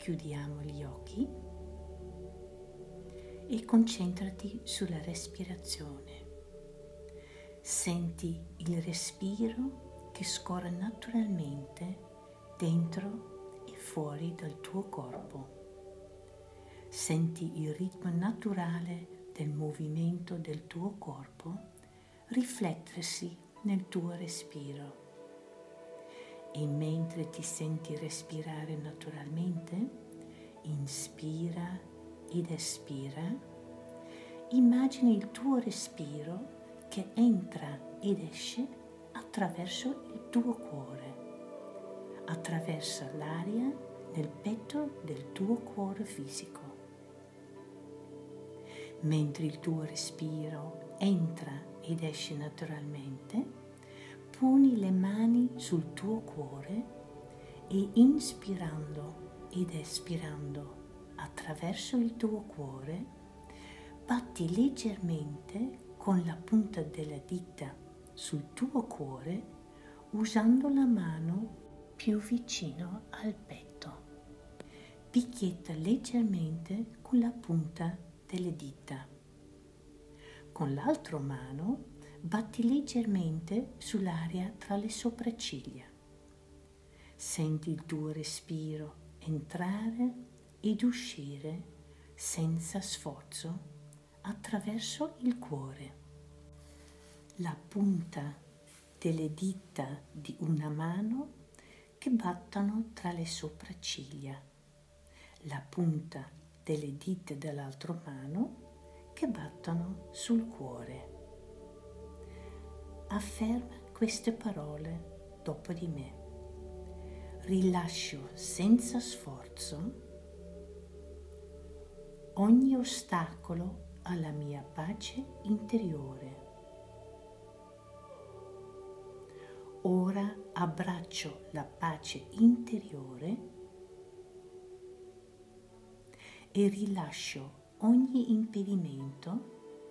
chiudiamo gli occhi e concentrati sulla respirazione. Senti il respiro che scorre naturalmente dentro e fuori dal tuo corpo. Senti il ritmo naturale del movimento del tuo corpo riflettersi nel tuo respiro. E mentre ti senti respirare naturalmente, inspira ed espira, immagini il tuo respiro che entra ed esce attraverso il tuo cuore, attraverso l'aria nel petto del tuo cuore fisico. Mentre il tuo respiro entra ed esce naturalmente, poni le mani sul tuo cuore e inspirando ed espirando attraverso il tuo cuore, batti leggermente con la punta della dita sul tuo cuore usando la mano più vicino al petto. Picchietta leggermente con la punta delle dita. Con l'altra mano batti leggermente sull'aria tra le sopracciglia. Senti il tuo respiro entrare ed uscire senza sforzo attraverso il cuore. La punta delle dita di una mano che battono tra le sopracciglia. La punta delle dita dell'altra mano che battono sul cuore. Afferma queste parole dopo di me. Rilascio senza sforzo ogni ostacolo alla mia pace interiore. Ora abbraccio la pace interiore e rilascio ogni impedimento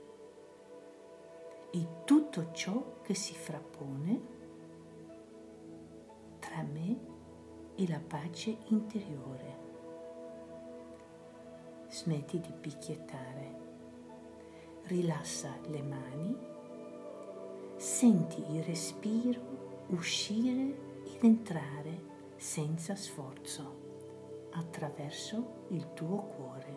e tutto ciò che si frappone tra me e la pace interiore. Smetti di picchiettare, rilassa le mani, senti il respiro uscire ed entrare senza sforzo attraverso il tuo cuore.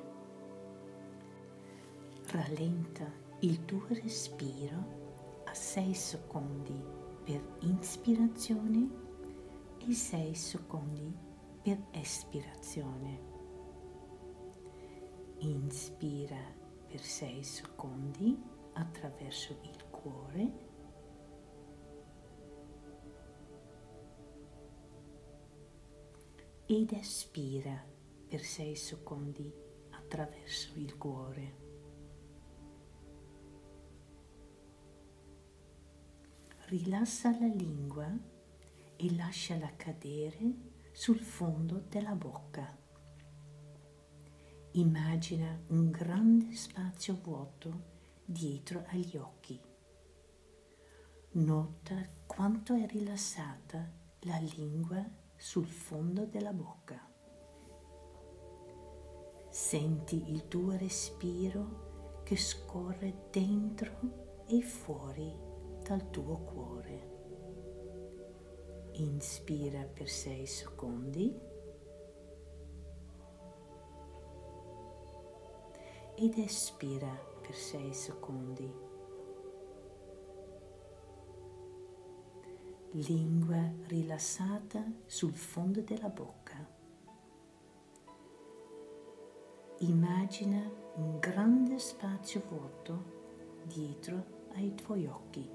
Rallenta il tuo respiro a 6 secondi per inspirazione e 6 secondi per espirazione. Inspira per 6 secondi attraverso il cuore ed espira per 6 secondi attraverso il cuore. Rilassa la lingua e lasciala cadere sul fondo della bocca. Immagina un grande spazio vuoto dietro agli occhi. Nota quanto è rilassata la lingua sul fondo della bocca. Senti il tuo respiro che scorre dentro e fuori dal tuo cuore. Inspira per 6 secondi ed espira per 6 secondi. Lingua rilassata sul fondo della bocca. Immagina un grande spazio vuoto dietro ai tuoi occhi.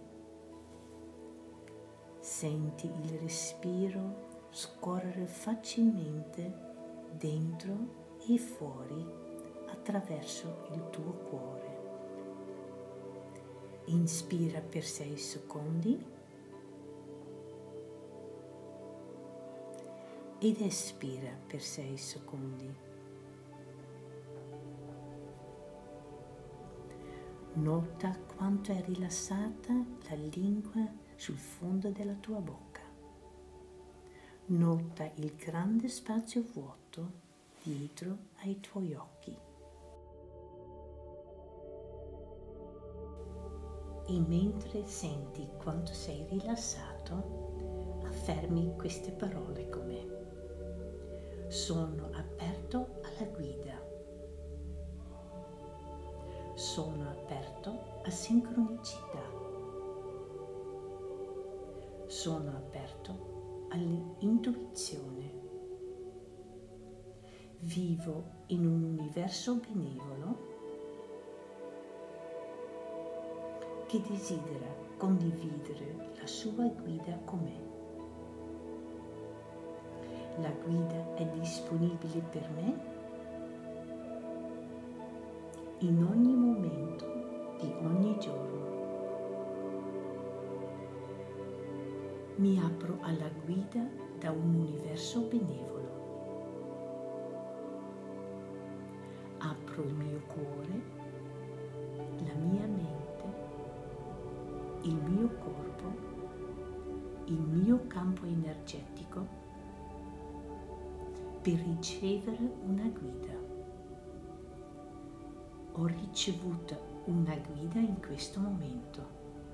Senti il respiro scorrere facilmente dentro e fuori attraverso il tuo cuore. Inspira per 6 secondi ed espira per 6 secondi. Nota quanto è rilassata la lingua sul fondo della tua bocca. Nota il grande spazio vuoto dietro ai tuoi occhi. E mentre senti quanto sei rilassato, affermi queste parole con me. Sono aperto alla guida. Sono aperto a sincronicità. Sono aperto all'intuizione. Vivo in un universo benevolo che desidera condividere la sua guida con me. La guida è disponibile per me in ogni momento di ogni giorno. Mi apro alla guida da un universo benevolo. Apro il mio cuore, la mia mente, il mio corpo, il mio campo energetico per ricevere una guida. Ho ricevuto una guida in questo momento.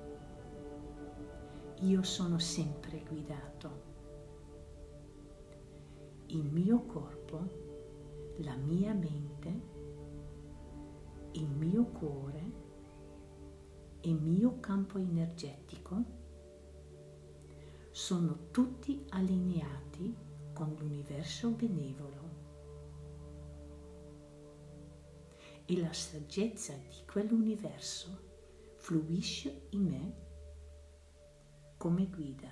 Io sono sempre guidato. Il mio corpo, la mia mente, il mio cuore e il mio campo energetico sono tutti allineati con l'universo benevolo. E la saggezza di quell'universo fluisce in me come guida.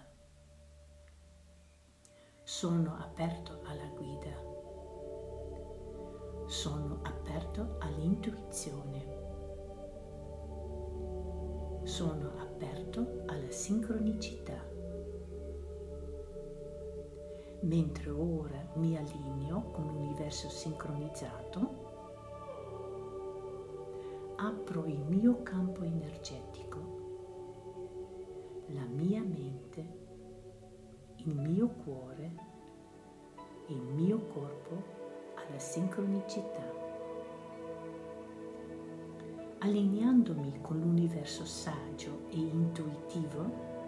Sono aperto alla guida. Sono aperto all'intuizione. Sono aperto alla sincronicità. Mentre ora mi allineo con l'universo sincronizzato, apro il mio campo energetico, la mia mente, il mio cuore e il mio corpo alla sincronicità. Allineandomi con l'universo saggio e intuitivo,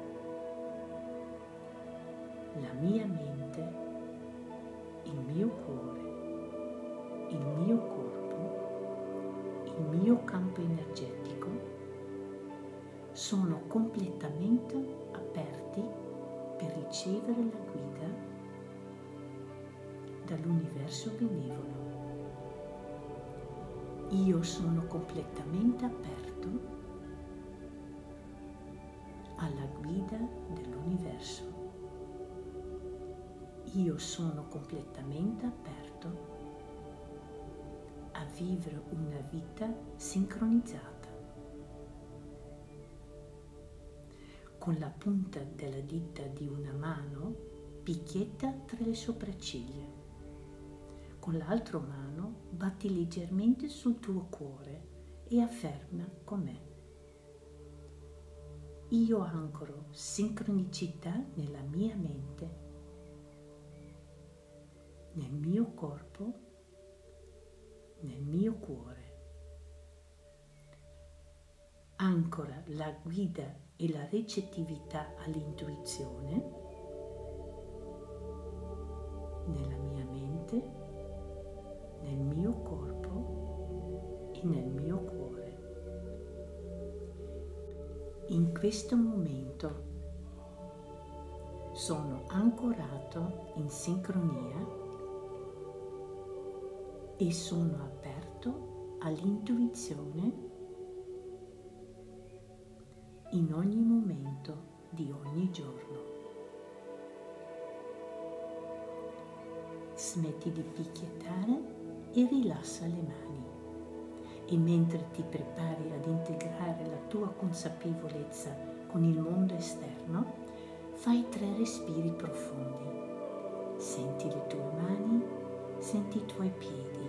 la mia mente, il mio cuore, il mio corpo, il mio campo energetico sono completamente aperti per ricevere la guida dall'universo benevolo. Io sono completamente aperto alla guida dell'universo. Io sono completamente aperto a vivere una vita sincronizzata. Con la punta della dita di una mano picchietta tra le sopracciglia. Con l'altra mano batti leggermente sul tuo cuore e afferma con me. Io ancoro sincronicità nella mia mente, nel mio corpo, nel mio cuore. Ancora la guida e la recettività all'intuizione nella mia mente, nel mio corpo e nel mio cuore. In questo momento sono ancorato in sincronia e sono aperto all'intuizione in ogni momento di ogni giorno. Smetti di picchiettare e rilassa le mani. E mentre ti prepari ad integrare la tua consapevolezza con il mondo esterno, fai 3 respiri profondi. Senti le tue mani, senti i tuoi piedi.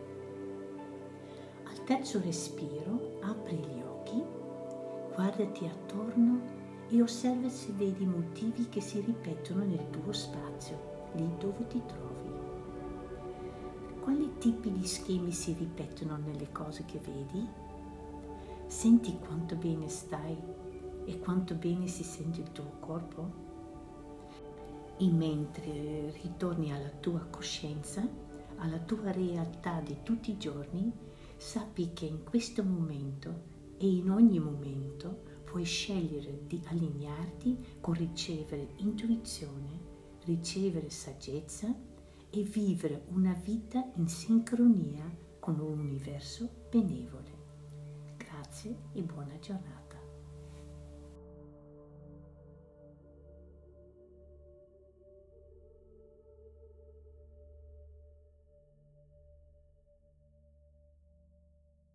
Al terzo respiro apri gli occhi, guardati attorno e osserva se vedi motivi che si ripetono nel tuo spazio, lì dove ti trovi. Quali tipi di schemi si ripetono nelle cose che vedi? Senti quanto bene stai e quanto bene si sente il tuo corpo? E mentre ritorni alla tua coscienza, alla tua realtà di tutti i giorni, sappi che in questo momento e in ogni momento puoi scegliere di allinearti con ricevere intuizione, ricevere saggezza e vivere una vita in sincronia con un universo benevole. Grazie e buona giornata.